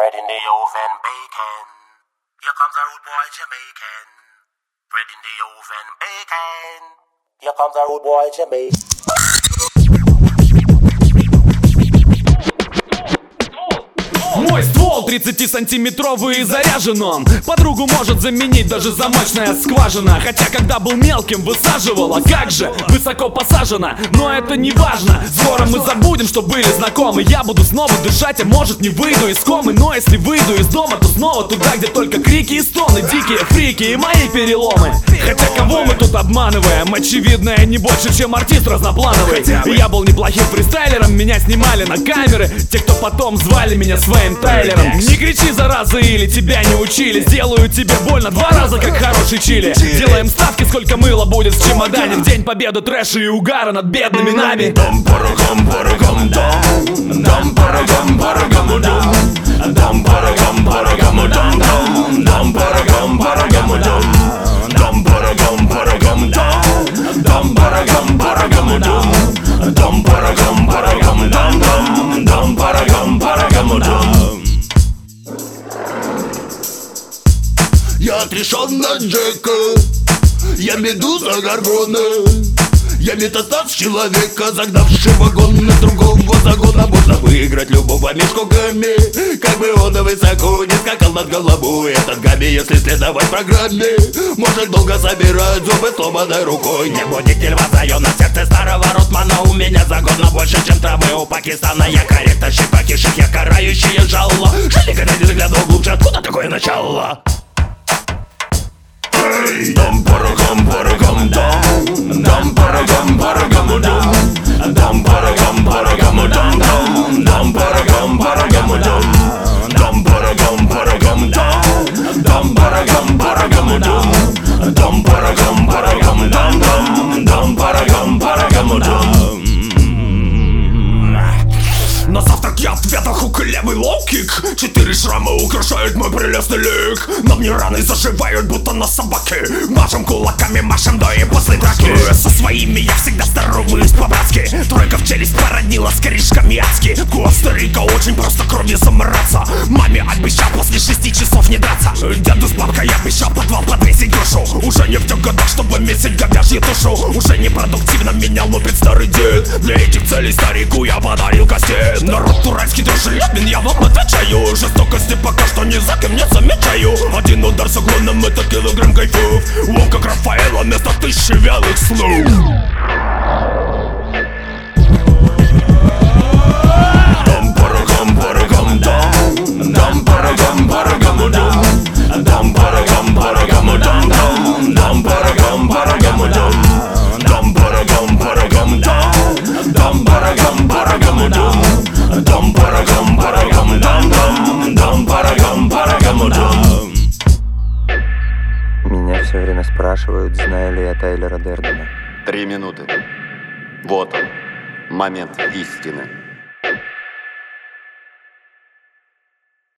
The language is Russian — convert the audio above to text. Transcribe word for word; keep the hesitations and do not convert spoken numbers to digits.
Bread in the oven, bacon. Here comes a rude boy Jamaican. Bread in the oven, bacon. Here comes a rude boy Jamaican. Мой ствол тридцатисантиметровый и заряжен он. Подругу может заменить даже замочная скважина. Хотя когда был мелким высаживала, как же, высоко посажена. Но это не важно, скоро мы забудем, что были знакомы. Я буду снова дышать, а может не выйду из комы. Но если выйду из дома, то снова туда, где только крики и стоны. Дикие фрики и мои переломы. Хотя кого мы тут обманываем? Очевидно, я не больше, чем артист разноплановый. Я был неплохим фристайлером, меня снимали на камеры. Те, кто потом звали меня своим Тайлером. Не кричи, зараза, или тебя не учили. Сделаю тебе больно два раза, как хороший чили. Делаем ставки, сколько мыла будет в чемодане. В день победы трэша и угара над бедными нами. Дам парагам парагам дам, дам парагам парагам дам, дам парагам парагам дам, дам парагам парагам дам, дам парагам парагам дам, дам парагам парагам дам, дам парагам парагам дам, дам парагам парагам дам. Я отрешенно Джека, я медуза Горгона, я метастаз человека, загнавший вагон на другого загона. Можно выиграть любого мешками, как бы он высоко не скакал над головой. Этот гамми, если следовать программе, может долго собирать зубы сломанной рукой. Не будете льва заем на сердце старого ротмана. У меня загон на больше, чем травы у Пакистана. Я корректор, щипаки, шик, я карающие жало. Жаль, когда не заглянул глубже, откуда такое начало? Дам парагам парагам дам, дам парагам парагам дам, дам парагам парагам дам, дам парагам парагам дам, дам парагам парагам дам, дам парагам парагам дам, дам парагам парагам дам, дам парагам парагам дам. На завтрак я ответил хук и левый лоу-кик. Четыре шрама украшают мой прелестный лик. Но мне раны заживают, будто на собаке. Машем кулаками, машем до и после драки. Со своими я всегда здороваюсь по-братски. Тройка в челюсть породнила с корешками адски. Кулак старика очень просто кровью замораться. Маме обещал после шести часов не драться. Деду с бабкой я обещал подвал подвесить душу. Уже не в тех годах, чтобы месить говяжью душу. Уже непродуктивно меня лупит старый дед. Для этих целей старику я подарил кастет. Народ турецкий дружелюбен, я вам отвечаю. Жестокости пока что ни за кем не замечаю. Один удар с уклоном — это килограмм кайфов. Он как Рафаэла вместо тысячи вялых слов. Дам парагам парагам дам, дам парагам парагам дам, дам парагам парагам дам, дам парагам парагам дам, дам парагам парагам дам, дам парагам парагам дам. Дам парагам парагам дам, дам, дам парагам парагам дам. Меня все время спрашивают, знаю ли я Тайлера Дердена. Три минуты. Вот он, момент истины.